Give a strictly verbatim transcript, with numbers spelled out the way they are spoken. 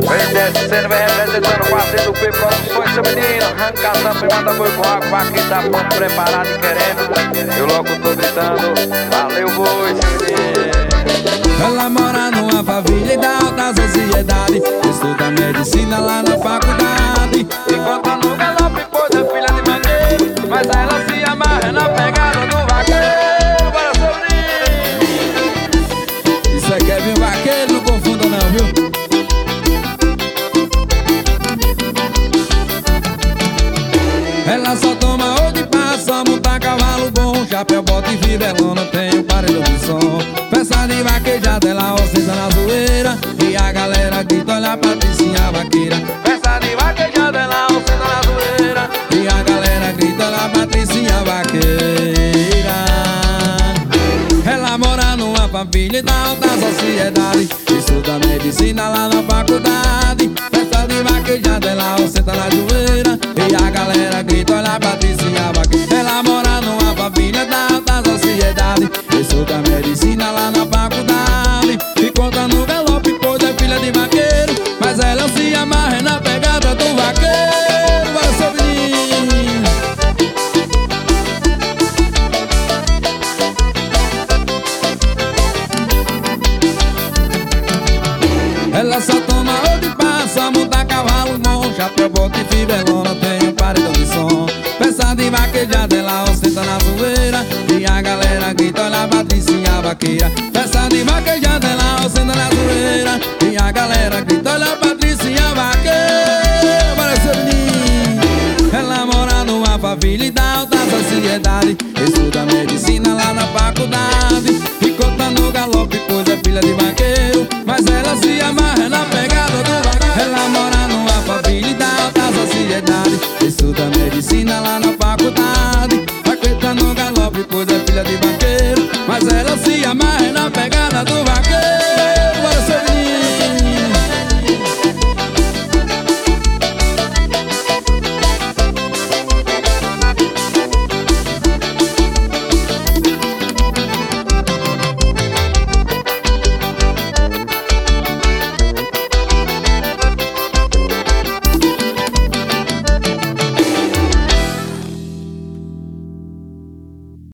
Vem descendo, vem representando, fazendo o P Produções, seu menino. Arranca a tampa e manda boi pro água, aqui tá pronto, preparado e querendo. Eu logo tô gritando, valeu boi, seu menino. Ela mora numa família da alta sociedade, estuda medicina lá na faculdade. Enquanto no galope, pois é filha de mangueiro, mas ela se amarra na pegada do vaqueiro. Bora, seu menino. Isso é Kevin Vaqueiro, não confunda não, viu? Ela só toma ou de passa, monta cavalo bom, chapéu, bota e fivelona, tem um paredão de som. Peça de vaquejada, ela ostenta na zoeira, e a galera grita, olha a Patricinha vaqueira. Peça de vaquejada, ela ostenta na zoeira, e a galera grita, olha a Patricinha vaqueira. Ela mora numa família da alta sociedade, estuda medicina lá na faculdade. Festa de vaquejada, ela ostenta na joelha, e a galera grita, olha a Patricinha vaqueira. Ela mora numa família da alta sociedade, estuda medicina lá na faculdade. E conta no galope, pois é filha de vaqueiro, mas ela se amarra na pegada do vaqueiro. Bora, seu menino. Ela só toma ou de passa, monta cavalo bom, chapéu, bota e fivelona, tem um paredão de som. Peça de vaquejada, ela ostenta na zoeira, e a galera grita, olha a Patricinha vaqueira. Peça de vaquejada, ela ostenta na zoeira, e a galera grita, olha a Patricinha vaqueira. Bora, seu menino. Ela mora numa família da alta sociedade, estuda medicina lá na faculdade. E conta no galope, pois é filha de vaqueiro, mas ela se amarra na pegada do vaqueiro. Ela mora numa família da alta sociedade, estuda medicina lá na faculdade. Vai conta no galope, pois é filha de vaqueiro, mas ela se amarra